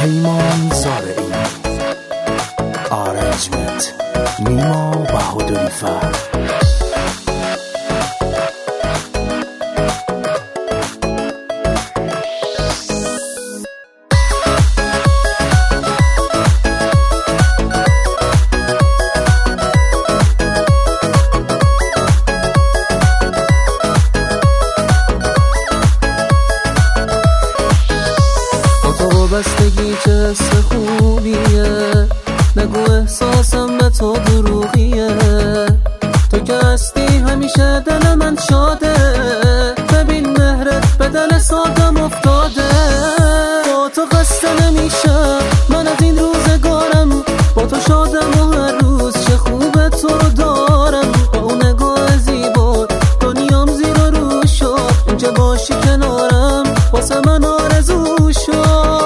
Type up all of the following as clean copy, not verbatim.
پیمان زارعی، آرنجمنت نیما بهادری فر. بستگی چه حس خوبیه، نگو احساسم به تو دروغیه. تو که هستی همیشه دل من شاده، ببین مهرت به دل سادم افتاده. با تو خسته نمیشم من از این روزگارم، با تو شادم و هر روز چه خوبه تو رو دارم. با اون نگاه زیبا دنیام زیر و رو شد، اینجا باشی کنارم واسه من آرزو شد.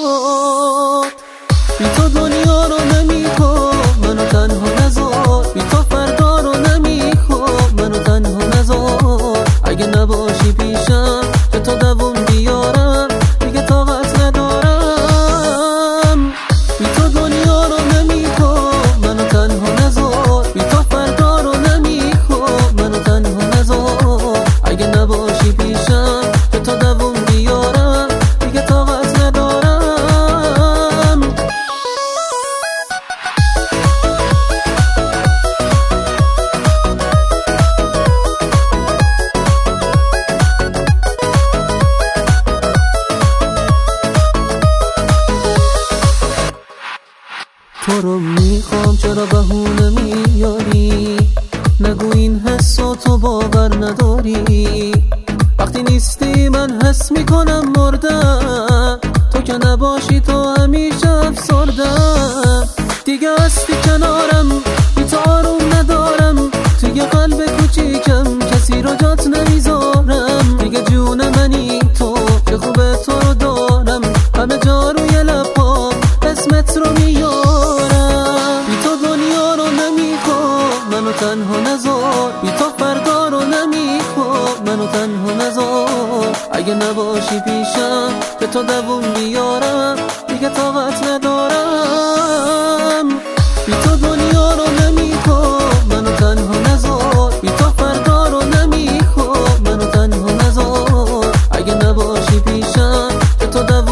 بی تو دنیا رو نمیخوام منو تنها نذار، بی تو فردا رو نمیخوام منو تنها نذار. اگه نباشی پیشم که تو دوم بیارم دیگه طاقت ندارم. بی تو دنیا رو نمیخوام منو تنها نذار، بی تو فردا رو نمیخوام منو تنها نذار. اگه نباشی پیشم که تو دوم بیارم دیگه طاقت ندارم. تو رو میخوام چرا بهونه میاری، نگو این حسو تو باور نداری. وقتی نیستی من حس میکنم مردم، تو که نباشی تو همیشه افسردم. دیگه هستی کنارم بی تو آروم ندارم، توی قلب کوچیکم کسی رو جات نمیذارم. دیگه جون منی تو که خوبه تو رو دارم، همه جا روی لبام اسمت رو میارم. بی تو دنیا رو نمیخوام منو تنها نذار، بی تو فردا رو نمیخوام منو تنها نذار. اگه نباشی پیشم که تو دوم بیارم دیگه طاقت ندارم. بی تو دنیا رو نمیخوام منو تنها نذار، بی تو فردا رو نمیخوام منو تنها نذار. اگه نباشی پیشم که تو دوم